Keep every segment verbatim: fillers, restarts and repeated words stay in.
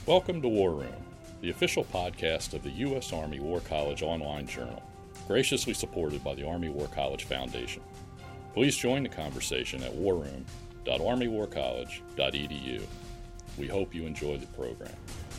Welcome to War Room, the official podcast of the U S Army War College online journal, graciously supported by the Army War College Foundation. Please join the conversation at war room dot army war college dot e d u. We hope you enjoy the program.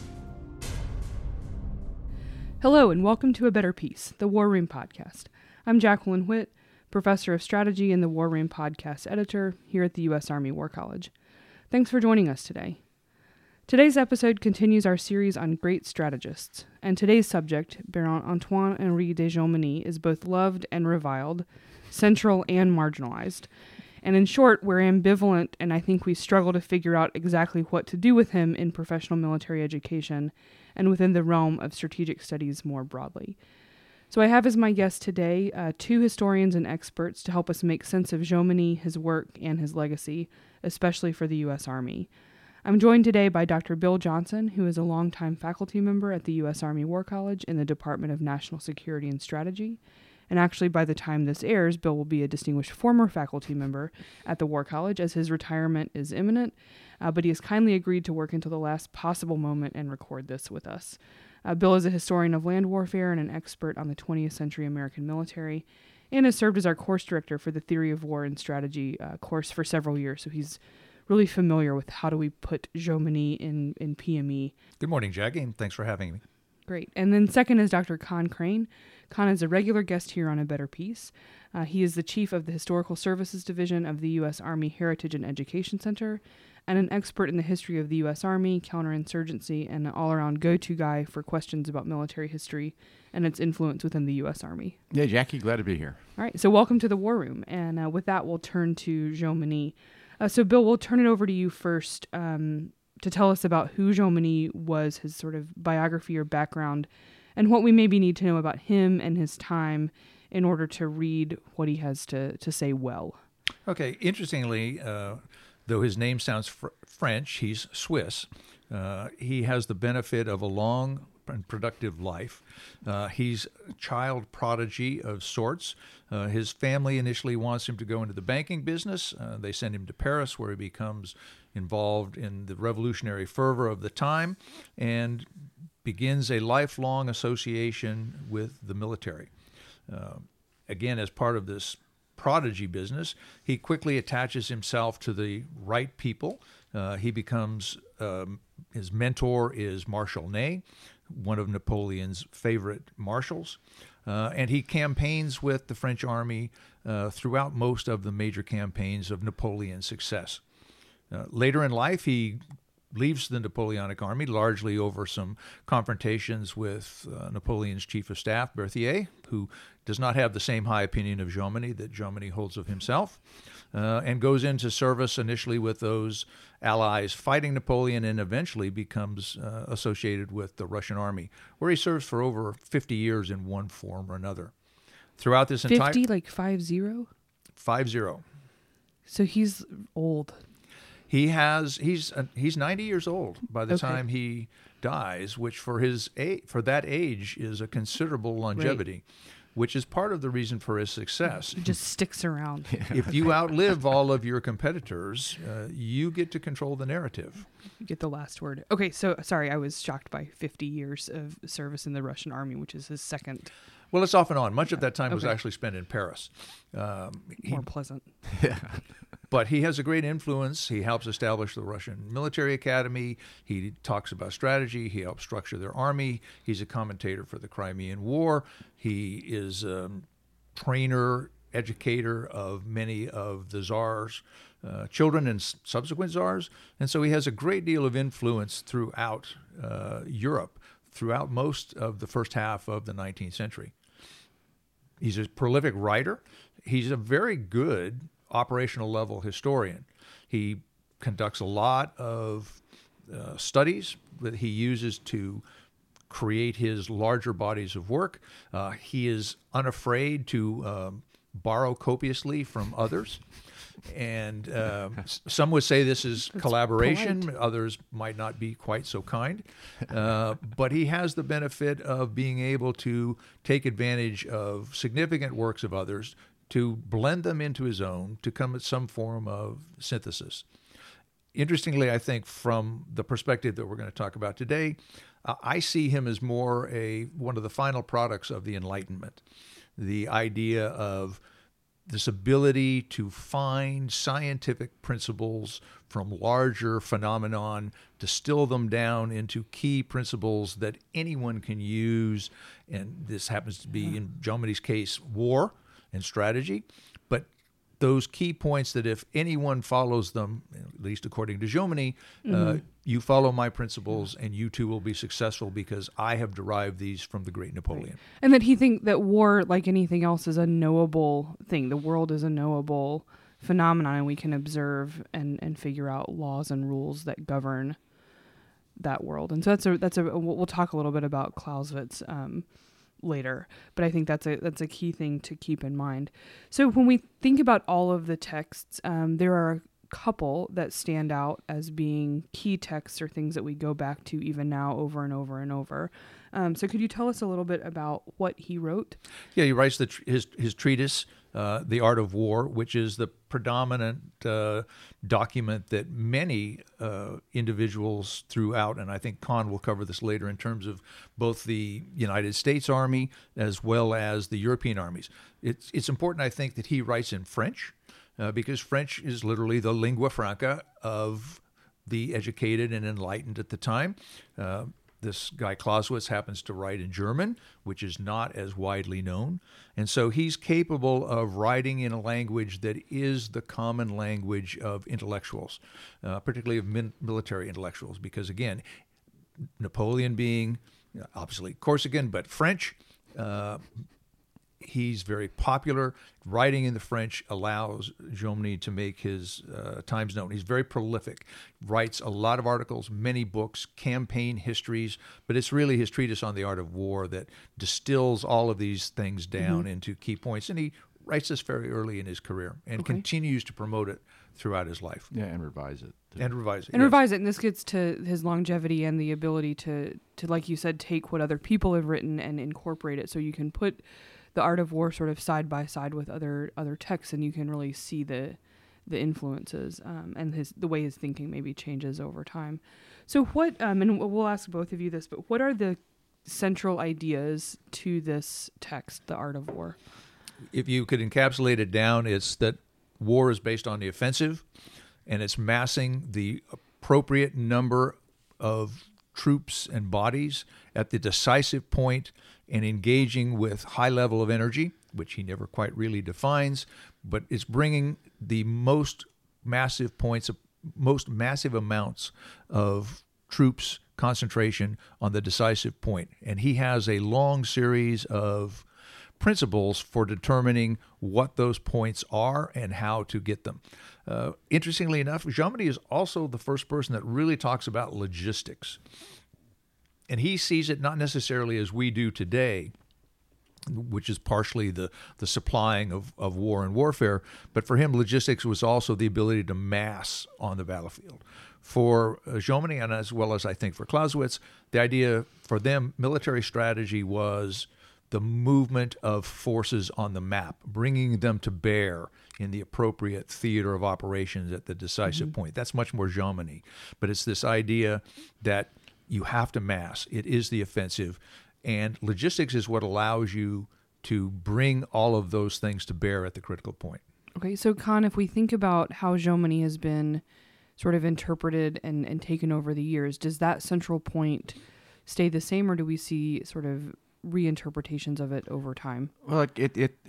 Hello and welcome to A Better Peace, the War Room podcast. I'm Jacqueline Witt, Professor of Strategy and the War Room podcast editor here at the U S Army War College. Thanks for joining us today. Today's episode continues our series on great strategists, and today's subject, Baron Antoine-Henri de Jomini, is both loved and reviled, central and marginalized. And in short, we're ambivalent, and I think we struggle to figure out exactly what to do with him in professional military education and within the realm of strategic studies more broadly. So I have as my guests today uh, two historians and experts to help us make sense of Jomini, his work, and his legacy, especially for the U S Army. I'm joined today by Doctor Bill Johnson, who is a longtime faculty member at the U S Army War College in the Department of National Security and Strategy. And actually, by the time this airs, Bill will be a distinguished former faculty member at the War College, as his retirement is imminent, uh, but he has kindly agreed to work until the last possible moment and record this with us. Uh, Bill is a historian of land warfare and an expert on the twentieth century American military, and has served as our course director for the Theory of War and Strategy uh, course for several years, so he's really familiar with how do we put Jomini in, in P M E. Good morning, Jackie, and thanks for having me. Great. And then second is Doctor Con Crane. Con is a regular guest here on A Better Peace. Uh, he is the chief of the Historical Services Division of the U S Army Heritage and Education Center, and an expert in the history of the U S Army, counterinsurgency, and an all-around go-to guy for questions about military history and its influence within the U S Army. Yeah, Jackie, glad to be here. All right, so welcome to the War Room. And uh, with that, we'll turn to Jomini. Uh, so, Bill, we'll turn it over to you first um, to tell us about who Jomini was, his sort of biography or background, and what we maybe need to know about him and his time in order to read what he has to, to say well. Okay, interestingly, uh, though his name sounds fr- French, he's Swiss. Uh, he has the benefit of a long and productive life. Uh, he's a child prodigy of sorts. Uh, his family initially wants him to go into the banking business. Uh, they send him to Paris, where he becomes involved in the revolutionary fervor of the time and begins a lifelong association with the military. Uh, again, as part of this prodigy business, he quickly attaches himself to the right people. Uh, he becomes, um, his mentor is Marshal Ney, one of Napoleon's favorite marshals, uh, and he campaigns with the French army uh, throughout most of the major campaigns of Napoleon's success. Uh, later in life, he leaves the Napoleonic Army largely over some confrontations with uh, Napoleon's chief of staff, Berthier, who does not have the same high opinion of Jomini that Jomini holds of himself, uh, and goes into service initially with those allies fighting Napoleon and eventually becomes uh, associated with the Russian army, where he serves for over fifty years in one form or another. Throughout this entire... fifty, like five zero? Five zero. So he's old. He has he's uh, he's ninety years old by the Okay. time he dies, which for his a, for that age is a considerable longevity, right, which is part of the reason for his success. He just sticks around. If you outlive all of your competitors, uh, you get to control the narrative. You get the last word. Okay, so sorry, I was shocked by fifty years of service in the Russian army, which is his second. Well, it's off and on. Much of that time Okay. was actually spent in Paris. Um, he, More pleasant. But he has a great influence. He helps establish the Russian military academy. He talks about strategy. He helps structure their army. He's a commentator for the Crimean War. He is a trainer, educator of many of the Tsar's uh, children and s- subsequent Tsars. And so he has a great deal of influence throughout uh, Europe, throughout most of the first half of the nineteenth century. He's a prolific writer. He's a very good operational level historian. He conducts a lot of uh, studies that he uses to create his larger bodies of work. Uh, he is unafraid to um, borrow copiously from others. And uh, some would say this is That's collaboration. polite. Others might not be quite so kind. Uh, but he has the benefit of being able to take advantage of significant works of others, to blend them into his own, to come at some form of synthesis. interestingly, I think from the perspective that we're going to talk about today, uh, I see him as more a one of the final products of the Enlightenment. The idea of this ability to find scientific principles from larger phenomenon, distill them down into key principles that anyone can use. And this happens to be, in Jomini's case, war and strategy. But those key points that if anyone follows them, at least according to Jomini, mm-hmm. uh, you follow my principles and you too will be successful because I have derived these from the great Napoleon. Right. And that he think that war, like anything else, is a knowable thing. The world is a knowable phenomenon, and we can observe and, and figure out laws and rules that govern that world. And so that's a that's a we'll talk a little bit about Clausewitz um, later, but I think that's a that's a key thing to keep in mind. So when we think about all of the texts, um, there are a couple that stand out as being key texts or things that we go back to even now over and over and over. Um, so could you tell us a little bit about what he wrote? Yeah, he writes the, his his treatise, uh, The Art of War, which is the predominant uh, document that many uh, individuals throughout, and I think Kahn will cover this later in terms of both the United States Army as well as the European armies. It's, it's important, I think, that he writes in French, uh, because French is literally the lingua franca of the educated and enlightened at the time. Uh, This guy Clausewitz happens to write in German, which is not as widely known. And so he's capable of writing in a language that is the common language of intellectuals, uh, particularly of min- military intellectuals, because, again, Napoleon being obviously Corsican, but French, uh, he's very popular. Writing in the French allows Jomini to make his uh, times known. He's very prolific, writes a lot of articles, many books, campaign histories, but it's really his treatise on the art of war that distills all of these things down mm-hmm. into key points. And he writes this very early in his career and okay. continues to promote it throughout his life. Yeah, and revise it. Too. And revise it. And yes. revise it. And this gets to his longevity and the ability to, to, like you said, take what other people have written and incorporate it so you can put the Art of War sort of side by side with other other texts, and you can really see the the influences um, and his the way his thinking maybe changes over time. So what, um, and we'll ask both of you this, but what are the central ideas to this text, The Art of War? If you could encapsulate it down, it's that war is based on the offensive, and it's massing the appropriate number of troops and bodies at the decisive point and engaging with high level of energy, which he never quite really defines, but it's bringing the most massive points, of most massive amounts of troops concentration on the decisive point. And he has a long series of principles for determining what those points are and how to get them. Uh, interestingly enough, Jomini is also the first person that really talks about logistics. And he sees it not necessarily as we do today, which is partially the, the supplying of, of war and warfare, but for him, logistics was also the ability to mass on the battlefield. For uh, Jomini, and as well as I think for Clausewitz, the idea for them, military strategy was the movement of forces on the map, bringing them to bear in the appropriate theater of operations at the decisive mm-hmm. point. That's much more Jomini. But it's this idea that you have to mass. It is the offensive. And logistics is what allows you to bring all of those things to bear at the critical point. Okay, so Kahn, if we think about how Jomini has been sort of interpreted and, and taken over the years, does that central point stay the same, or do we see sort of reinterpretations of it over time? Well, it, it, it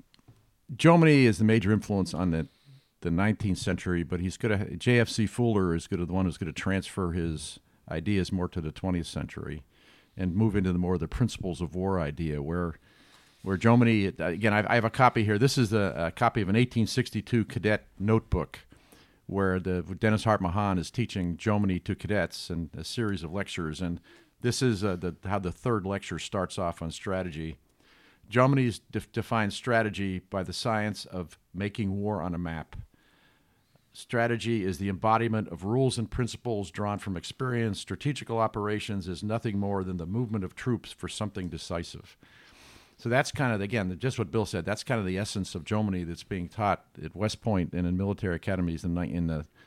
Jomini is the major influence on the, the nineteenth century, but he's going to, J F C Fuller is going to the one who's going to transfer his ideas more to the twentieth century and move into the more the principles of war idea, where where Jomini, again, I, I have a copy here. This is a, a copy of an eighteen sixty-two cadet notebook where the Dennis Hart Mahan is teaching Jomini to cadets and a series of lectures. And this is uh, the, how the third lecture starts off on strategy. Jomini de- defines strategy by the science of making war on a map. Strategy is the embodiment of rules and principles drawn from experience. Strategical operations is nothing more than the movement of troops for something decisive. So that's kind of, again, just what Bill said, that's kind of the essence of Jomini that's being taught at West Point and in military academies in, in the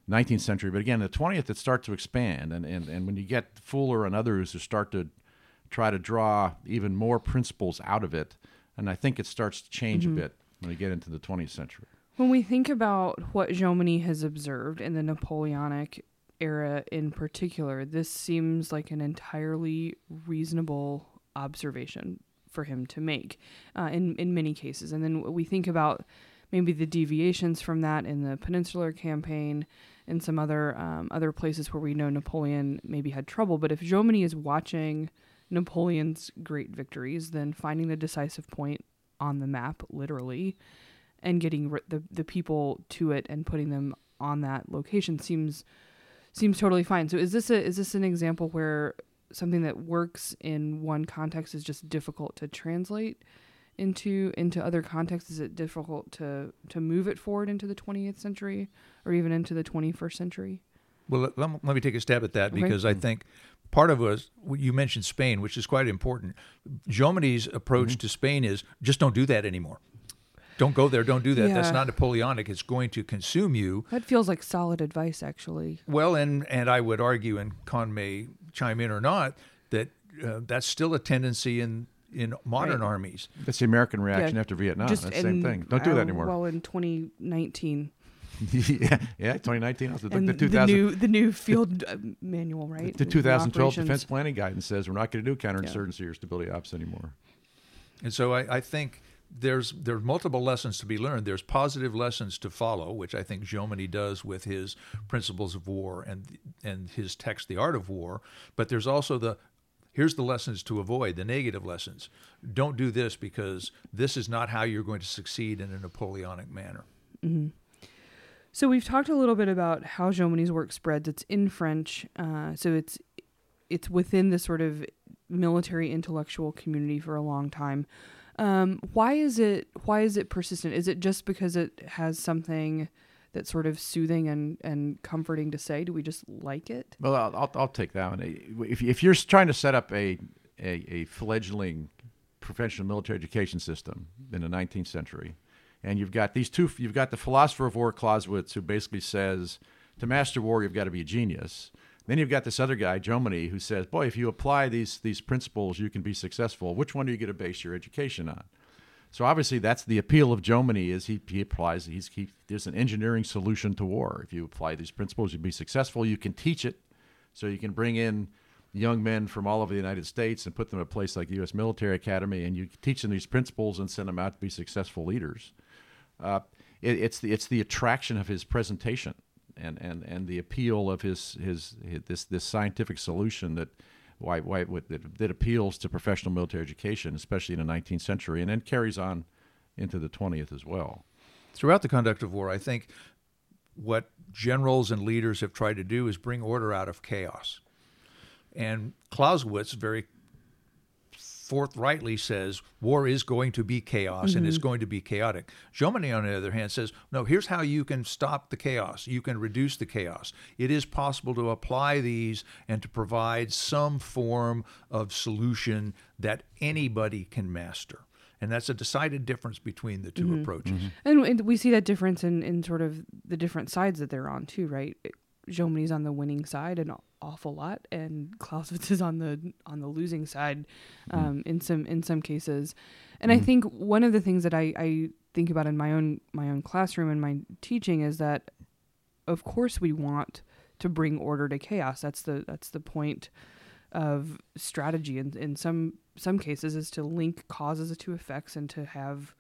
nineteenth century. But again, the twentieth, it starts to expand. And, and, and when you get Fuller and others who start to try to draw even more principles out of it, and I think it starts to change mm-hmm. a bit when we get into the twentieth century. When we think about what Jomini has observed in the Napoleonic era in particular, this seems like an entirely reasonable observation for him to make uh, in, in many cases. And then we think about maybe the deviations from that in the Peninsular Campaign and some other um, other places where we know Napoleon maybe had trouble. But if Jomini is watching Napoleon's great victories, then finding the decisive point on the map, literally, and getting the the people to it and putting them on that location seems seems totally fine. So is this a is this an example where something that works in one context is just difficult to translate into into other contexts? Is it difficult to to move it forward into the twentieth century or even into the twenty-first century? Well, let, let me take a stab at that, because okay. I think part of us, you mentioned Spain, which is quite important. Jomini's approach mm-hmm. to Spain is just don't do that anymore. Don't go there. Don't do that. Yeah. That's not Napoleonic. It's going to consume you. That feels like solid advice, actually. Well, and, and I would argue, and Con may chime in or not, that uh, that's still a tendency in, in modern right. armies. That's the American reaction yeah. after Vietnam. Just that's the in, same thing. Don't do that uh, anymore. Well, in twenty nineteen. yeah, yeah, twenty nineteen. Also, and the, the, the new the new field uh, manual, right? The two thousand twelve the Defense Planning Guidance says we're not going to do counterinsurgency yeah. or stability ops anymore. And so I, I think there's there's multiple lessons to be learned. There's positive lessons to follow, which I think Jomini does with his Principles of War and and his text, The Art of War. But there's also the here's the lessons to avoid, the negative lessons. Don't do this because this is not how you're going to succeed in a Napoleonic manner. Mm-hmm. So we've talked a little bit about how Jomini's work spreads. It's in French, uh, so it's it's within the sort of military intellectual community for a long time. Um, why is it why is it persistent? Is it just because it has something that's sort of soothing and, and comforting to say? Do we just like it? Well, I'll I'll, I'll take that one. If if you're trying to set up a a, a fledgling professional military education system in the nineteenth century. And you've got these two, you've got the philosopher of war, Clausewitz, who basically says, to master war, you've got to be a genius. Then you've got this other guy, Jomini, who says, boy, if you apply these these principles, you can be successful. Which one are you going to base your education on? So obviously that's the appeal of Jomini, is he, he applies, he's, he, there's an engineering solution to war. If you apply these principles, you'll be successful. You can teach it, so you can bring in young men from all over the United States and put them at a place like the U S Military Academy, and you teach them these principles and send them out to be successful leaders. Uh, it, it's the it's the attraction of his presentation and, and, and the appeal of his, his his this this scientific solution that why why that, that appeals to professional military education, especially in the nineteenth century, and then carries on into the twentieth as well. Throughout the conduct of war, I think what generals and leaders have tried to do is bring order out of chaos. And Clausewitz very forthrightly says war is going to be chaos mm-hmm. and it's going to be chaotic. Jomini, on the other hand, says, no, here's how you can stop the chaos. You can reduce the chaos. It is possible to apply these and to provide some form of solution that anybody can master. And that's a decided difference between the two mm-hmm. approaches. Mm-hmm. And, and we see that difference in, in sort of the different sides that they're on too, right? Jomini's on the winning side an awful lot, and Clausewitz is on the on the losing side um, mm. in some in some cases. And mm. I think one of the things that I, I think about in my own my own classroom and my teaching is that, of course, we want to bring order to chaos. That's the that's the point of strategy. And in some some cases, is to link causes to effects and to have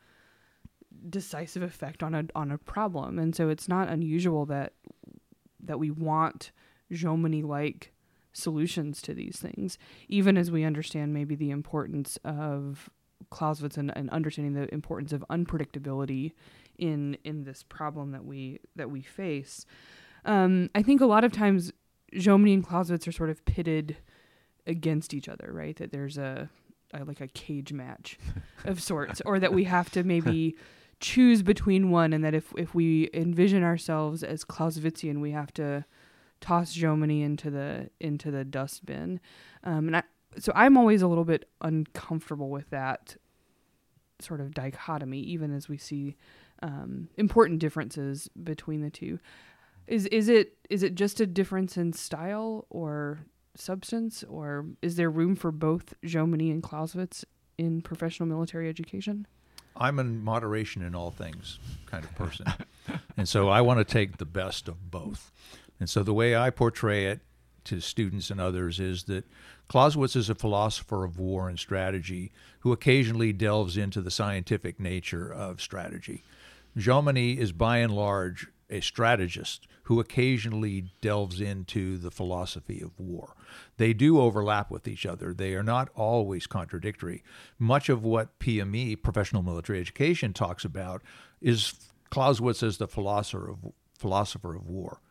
decisive effect on a on a problem. And so it's not unusual that. that we want Jomini-like solutions to these things, even as we understand maybe the importance of Clausewitz and, and understanding the importance of unpredictability in in this problem that we that we face. Um, I think a lot of times Jomini and Clausewitz are sort of pitted against each other, right? That there's a, a like a cage match of sorts, or that we have to maybe choose between one, and that if if we envision ourselves as Clausewitzian, we have to toss Jomini into the into the dustbin. Um, and I, so I'm always a little bit uncomfortable with that sort of dichotomy, even as we see um, important differences between the two. Is is it is it just a difference in style or substance, or is there room for both Jomini and Clausewitz in professional military education? I'm in moderation in all things kind of person. And so I want to take the best of both. And so the way I portray it to students and others is that Clausewitz is a philosopher of war and strategy who occasionally delves into the scientific nature of strategy. Jomini is by and large a strategist who occasionally delves into the philosophy of war. They do overlap with each other. They are not always contradictory. Much of what P M E, professional military education, talks about is Clausewitz as the philosopher of, philosopher of war.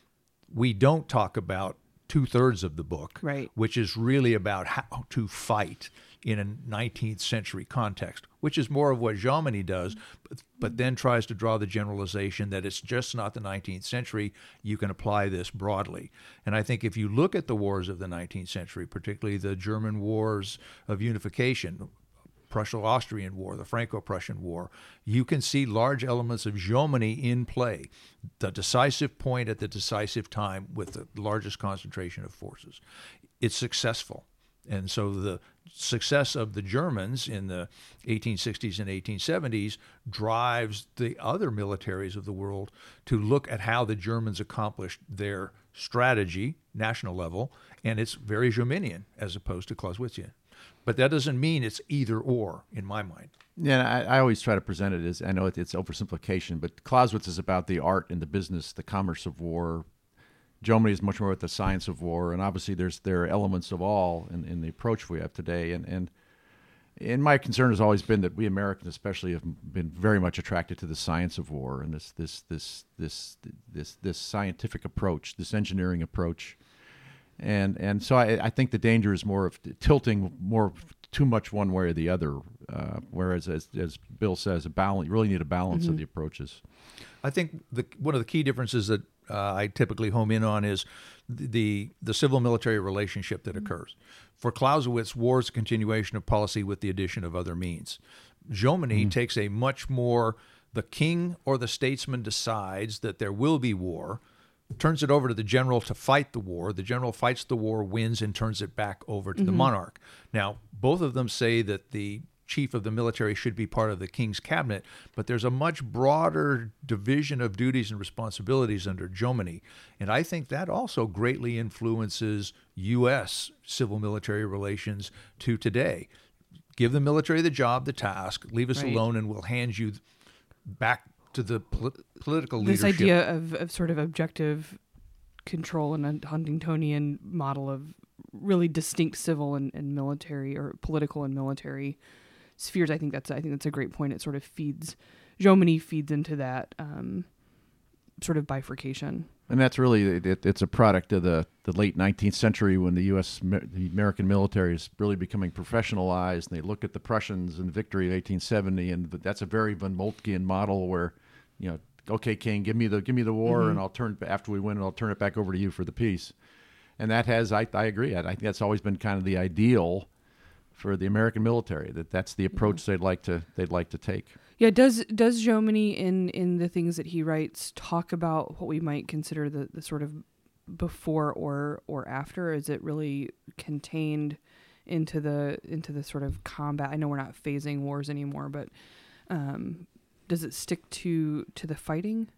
We don't talk about two-thirds of the book, right, which is really about how to fight in a nineteenth century context, which is more of what Jomini does, but, but then tries to draw the generalization that it's just not the nineteenth century. You can apply this broadly. And I think if you look at the wars of the nineteenth century, particularly the German wars of unification, Prusso-Austrian War, the Franco-Prussian War, you can see large elements of Jomini in play, the decisive point at the decisive time with the largest concentration of forces. It's successful. And so the success of the Germans in the eighteen sixties and eighteen seventies drives the other militaries of the world to look at how the Germans accomplished their strategy, national level, and it's very Jominian as opposed to Clausewitzian. But that doesn't mean it's either or in my mind. Yeah, I, I always try to present it as, I know it, it's oversimplification, but Clausewitz is about the art and the business, the commerce of war. Jomini is much more about the science of war, and obviously there's there are elements of all in, in the approach we have today. And, and and my concern has always been that we Americans especially have been very much attracted to the science of war and this this this this this this scientific approach, this engineering approach. And and so I, I think the danger is more of tilting more too much one way or the other, uh, whereas as, as Bill says, a balance, you really need a balance mm-hmm. of the approaches. I think the, one of the key differences that uh, I typically home in on is the the civil-military relationship that mm-hmm. occurs. For Clausewitz, war is a continuation of policy with the addition of other means. Jomini mm-hmm. takes a much more, the king or the statesman decides that there will be war, turns it over to the general to fight the war. The general fights the war, wins, and turns it back over to mm-hmm. the monarch. Now, both of them say that the chief of the military should be part of the king's cabinet, but there's a much broader division of duties and responsibilities under Jomini. And I think that also greatly influences U S civil-military relations to today. Give the military the job, the task, leave us right. alone, and we'll hand you back to the pol- political this leadership. This idea of, of sort of objective control and a Huntingtonian model of really distinct civil and, and military or political and military spheres. I think that's I think that's a great point. It sort of feeds Jomini feeds into that um, sort of bifurcation. And that's really it, it's a product of the, the late nineteenth century when the U S the American military is really becoming professionalized. And they look at the Prussians and the victory of eighteen seventy, and that's a very von Moltkean model where, you know, okay, King, give me the give me the war, mm-hmm. and I'll turn after we win, and I'll turn it back over to you for the peace. And that has I I agree. I think that's always been kind of the ideal for the American military, that that's the approach mm-hmm. they'd like to they'd like to take. Yeah, does does Jomini in in the things that he writes talk about what we might consider the, the sort of before or or after? Is it really contained into the into the sort of combat? I know we're not phasing wars anymore, but um, does it stick to to the fighting?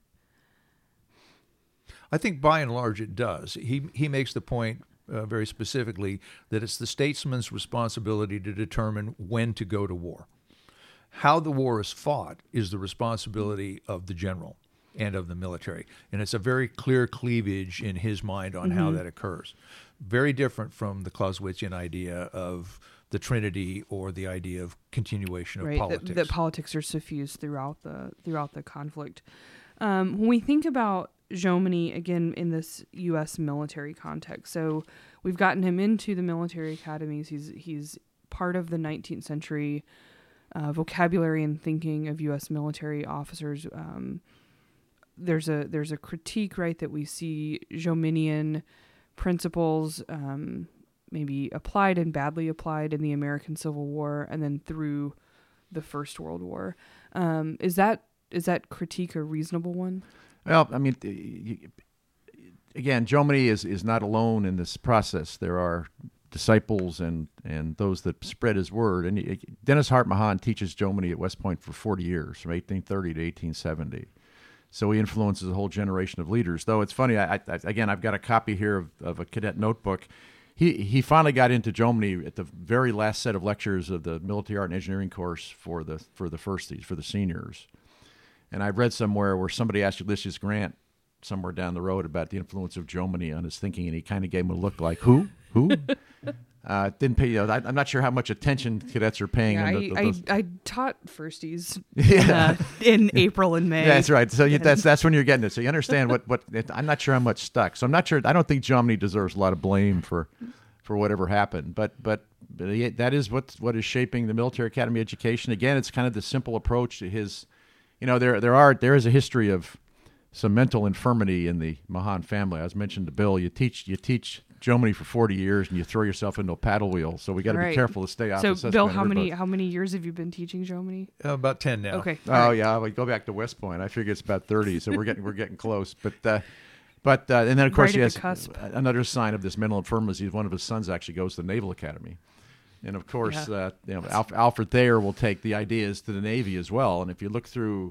I think by and large it does. He he makes the point uh, very specifically that it's the statesman's responsibility to determine when to go to war. How the war is fought is the responsibility of the general and of the military. And it's a very clear cleavage in his mind on mm-hmm. how that occurs. Very different from the Clausewitzian idea of the Trinity or the idea of continuation of right, politics. That, that politics are suffused throughout the throughout the conflict. Um, when we think about Jomini, again, in this U S military context, so we've gotten him into the military academies. He's he's part of the nineteenth century uh, vocabulary and thinking of U S military officers. Um, there's a there's a critique, right, that we see Jominian principles um, maybe applied and badly applied in the American Civil War and then through the First World War. Um, is that is that critique a reasonable one? Well, I mean, again, Jomini is, is not alone in this process. There are disciples and, and those that spread his word. And he, Dennis Hart Mahan teaches Jomini at West Point for forty years, from eighteen thirty to eighteen seventy. So he influences a whole generation of leaders. Though it's funny, I, I, again, I've got a copy here of, of a cadet notebook. He he finally got into Jomini at the very last set of lectures of the military art and engineering course for the for the firsties, for the seniors. And I've read somewhere where somebody asked Ulysses Grant somewhere down the road about the influence of Jomini on his thinking, and he kind of gave him a look like, who? Who? Uh, didn't pay. You know, I, I'm not sure how much attention cadets are paying. Yeah, in I, the, the, I, those... I taught firsties Yeah. uh, in April and May. Yeah, that's right. So you, that's that's when you're getting it. So you understand what what it, I'm not sure how much stuck. So I'm not sure. I don't think Jomini deserves a lot of blame for for whatever happened. But but, but he, that is what what is shaping the military academy education. Again, it's kind of the simple approach to his. You know, there there are there is a history of some mental infirmity in the Mahan family. I was mentioned to Bill. You teach you teach Jomini for forty years, and you throw yourself into a paddle wheel. So we got to Right. be careful to stay off. So, the Susquehanna Bill, how River. many how many years have you been teaching Jomini? Uh, about ten now. Okay. Oh all right. yeah, we go back to West Point. I figure it's about thirty, so we're getting we're getting close. But uh, but uh, and then of course Right he at has the cusp. another sign of this mental infirmity. One of his sons actually goes to the Naval Academy, and of course Yeah. uh, you know Alf, Alfred Thayer will take the ideas to the Navy as well. And if you look through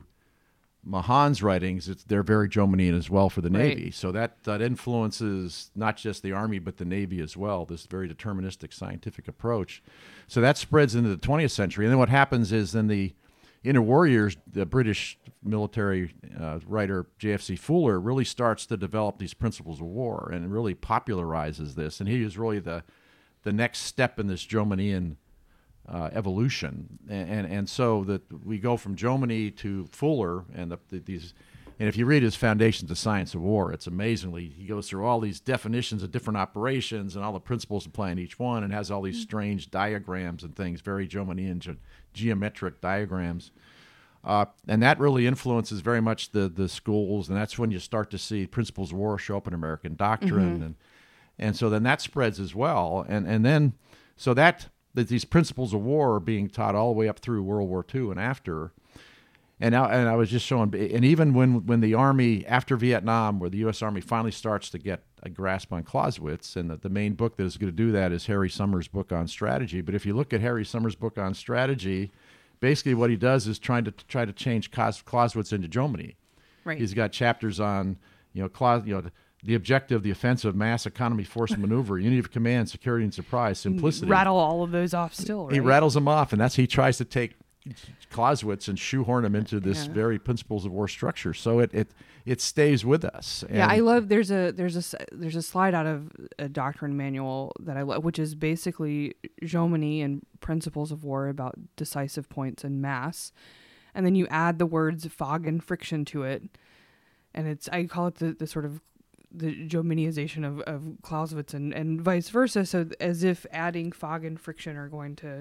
Mahan's writings, it's, they're very Jominian as well for the Right. Navy. So that, that influences not just the Army, but the Navy as well, this very deterministic scientific approach. So that spreads into the twentieth century. And then what happens is in the interwar years, the British military uh, writer J F C Fuller really starts to develop these principles of war and really popularizes this. And he is really the, the next step in this Jominian Uh, evolution, and, and and so that we go from Jomini to Fuller, and the, the, these, and if you read his Foundations of Science of War, it's amazingly he goes through all these definitions of different operations and all the principles applying each one, and has all these strange diagrams and things, very Jominian ge- geometric diagrams, uh, and that really influences very much the the schools, and that's when you start to see principles of war show up in American doctrine, mm-hmm. and and so then that spreads as well, and and then so that. That these principles of war are being taught all the way up through World War Two and after. And now, and I was just showing, and even when, when the Army, after Vietnam, where the U S Army finally starts to get a grasp on Clausewitz, and the, the main book that is going to do that is Harry Summers' book on strategy. But if you look at Harry Summers' book on strategy, basically what he does is trying to try to change Clausewitz into Jomini. Right. He's got chapters on, you know, Claus, you know, the objective, the offensive, mass, economy, force, and maneuver, unity of command, security and surprise, simplicity. Rattle all of those off still, right? He rattles them off, and that's he tries to take Clausewitz and shoehorn him into this Yeah. very principles of war structure. So it it it stays with us. And Yeah, I love. There's a there's a s- there's a slide out of a doctrine manual that I love, which is basically Jomini and principles of war about decisive points and mass, and then you add the words fog and friction to it, and it's I call it the, the sort of the Jominiization of, of Clausewitz and, and vice versa. So as if adding fog and friction are going to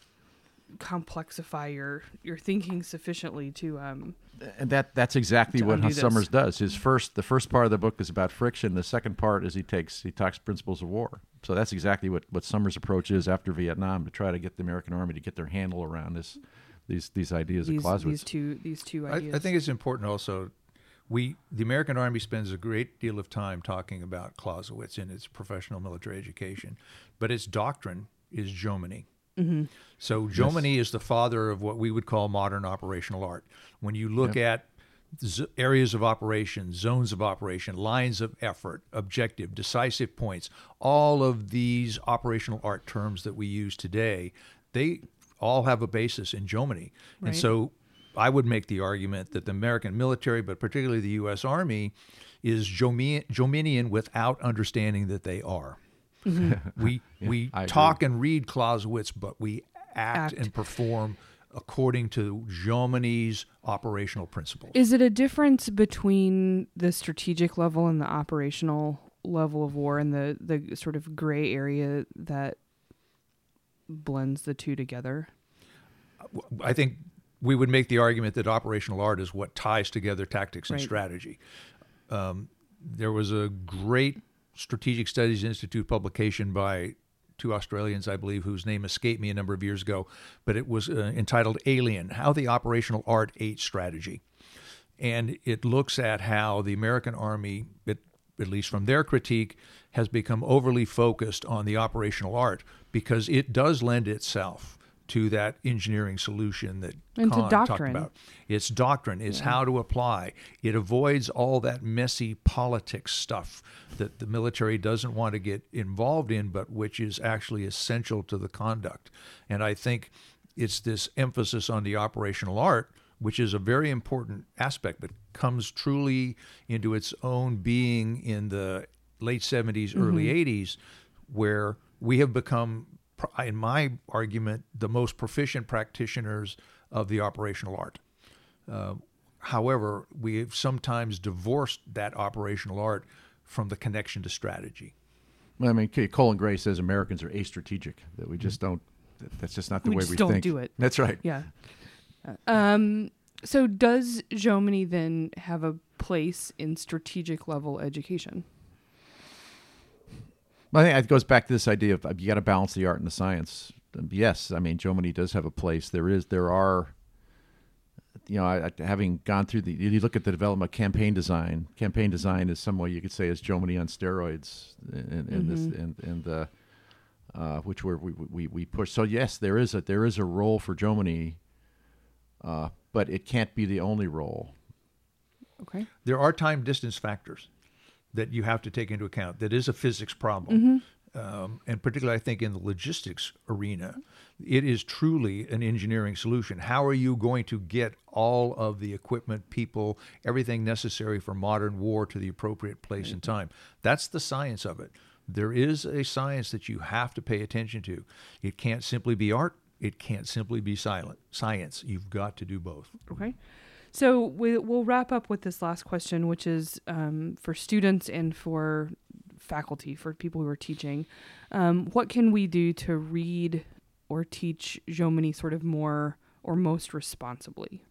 complexify your your thinking sufficiently to um and that that's exactly to what undo this. Summers does. His first the first part of the book is about friction. The second part is he takes he talks principles of war. So that's exactly what, what Summers' approach is after Vietnam, to try to get the American Army to get their handle around this these these ideas these of Clausewitz. these two these two I, ideas. I think it's important also. We, the American Army spends a great deal of time talking about Clausewitz in its professional military education, but its doctrine is Jomini. Mm-hmm. So Jomini yes. is the father of what we would call modern operational art. When you look yep. at z- areas of operation, zones of operation, lines of effort, objective, decisive points, all of these operational art terms that we use today, they all have a basis in Jomini. Right. And so I would make the argument that the American military, but particularly the U S Army, is Jomi- Jominian without understanding that they are. Mm-hmm. we yeah, we I talk agree. and read Clausewitz, but we act, Act. and perform according to Jomini's operational principles. Is it a difference between the strategic level and the operational level of war, and the, the sort of gray area that blends the two together? I think we would make the argument that operational art is what ties together tactics and Right. strategy. Um, there was a great Strategic Studies Institute publication by two Australians, I believe, whose name escaped me a number of years ago, but it was uh, entitled Alien, How the Operational Art Ate Strategy. And it looks at how the American Army, it at least from their critique, has become overly focused on the operational art because it does lend itself to that engineering solution that and Kahn to talked doctrine. about. It's doctrine. It's Yeah. how to apply. It avoids all that messy politics stuff that the military doesn't want to get involved in, but which is actually essential to the conduct. And I think it's this emphasis on the operational art, which is a very important aspect, but comes truly into its own being in the late seventies, Mm-hmm. early eighties, where we have become, in my argument, the most proficient practitioners of the operational art. Uh, however, we have sometimes divorced that operational art from the connection to strategy. Well, I mean, okay, Colin Gray says Americans are astrategic, that we just don't, that- that's just not the We way just we don't think. do it. That's right. Yeah. Um, so does Jomini then have a place in strategic level education? Well, I think it goes back to this idea of uh, you got to balance the art and the science. Um, Yes, I mean, Jomini does have a place. There is, there are, you know, I, I, having gone through the, you look at the development of campaign design. Campaign design is some way you could say is Jomini on steroids, in, in this, and and the, uh, which we're, we we we push. So yes, there is a there is a role for Jomini, uh, but it can't be the only role. Okay. There are time distance factors that you have to take into account. That is a physics problem. Um, and particularly, I think, in the logistics arena, it is truly an engineering solution. How are you going to get all of the equipment, people, everything necessary for modern war to the appropriate place and time? That's the science of it. There is a science that you have to pay attention to. It can't simply be art. It can't simply be silent science. You've got to do both. Okay. So we, we'll wrap up with this last question, which is um, for students and for faculty, for people who are teaching. Um, what can we do to read or teach Jomini sort of more or most responsibly?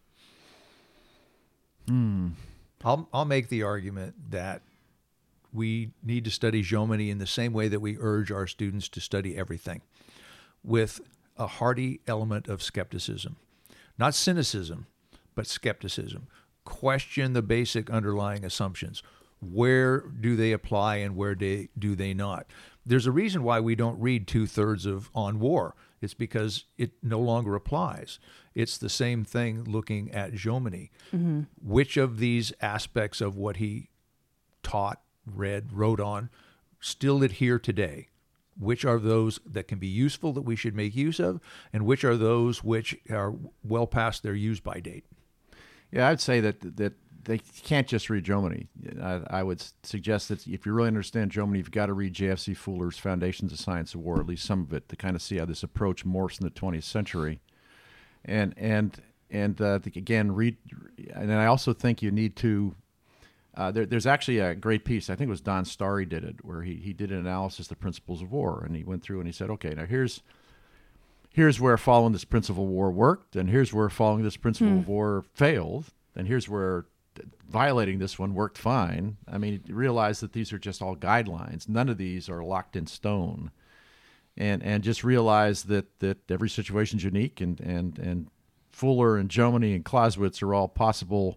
Hmm. I'll, I'll make the argument that we need to study Jomini in the same way that we urge our students to study everything, with a hearty element of skepticism. Not cynicism, but skepticism. Question the basic underlying assumptions. Where do they apply and where do, do they not? There's a reason why we don't read two-thirds of On War. It's because it no longer applies. It's the same thing looking at Jomini. Mm-hmm. Which of these aspects of what he taught, read, wrote on still adhere today? Which are those that can be useful that we should make use of, and which are those which are well past their use-by date? Yeah, I'd say that that they can't just read Jomini. I, I would suggest that if you really understand Jomini, you've got to read J F C Fuller's Foundations of Science of War, at least some of it, to kind of see how this approach morphs in the twentieth century. And and and uh, again, read. And I also think you need to. Uh, there, there's actually a great piece. I think it was Don Starry did it, where he he did an analysis of the principles of war, and he went through and he said, okay, now here's. Here's where following this principle of war worked, and here's where following this principle Hmm. of war failed, and here's where violating this one worked fine. I mean, realize that these are just all guidelines. None of these are locked in stone, and and just realize that that every situation is unique, and and and Fuller and Jomini and Clausewitz are all possible.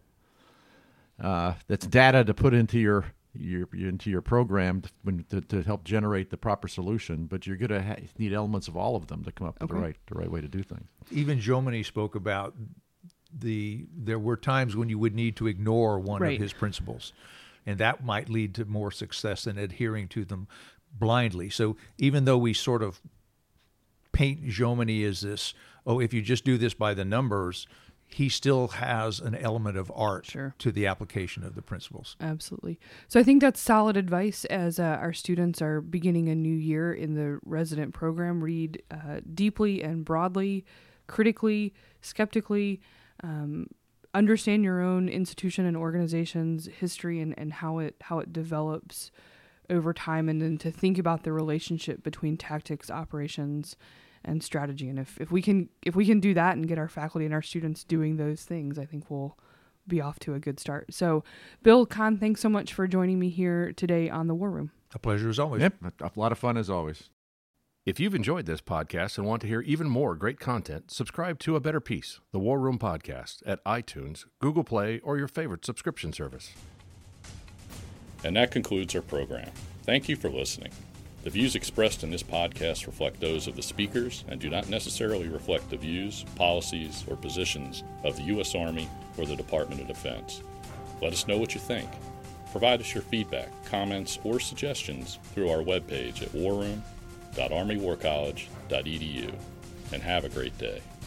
Uh, that's data to put into your. Your, into your program to, to, to help generate the proper solution, but you're going to ha- need elements of all of them to come up with Okay. the right the right way to do things. Even Jomini spoke about the there were times when you would need to ignore one Right. of his principles, and that might lead to more success than adhering to them blindly. So even though we sort of paint Jomini as this, oh, if you just do this by the numbers, he still has an element of art Sure. to the application of the principles. Absolutely. So I think that's solid advice as uh, our students are beginning a new year in the resident program. Read uh, deeply and broadly, critically, skeptically, um, understand your own institution and organization's history and, and how it how it develops over time, and then to think about the relationship between tactics, operations, and strategy. And if, if we can if we can do that and get our faculty and our students doing those things, I think we'll be off to a good start. So, Bill, Kahn, thanks so much for joining me here today on the War Room. A pleasure as always. Yep, a, a lot of fun as always. If you've enjoyed this podcast and want to hear even more great content, subscribe to A Better Peace, the War Room Podcast, at iTunes, Google Play, or your favorite subscription service. And that concludes our program. Thank you for listening. The views expressed in this podcast reflect those of the speakers and do not necessarily reflect the views, policies, or positions of the U S Army or the Department of Defense. Let us know what you think. Provide us your feedback, comments, or suggestions through our webpage at war room dot army war college dot e d u, and have a great day.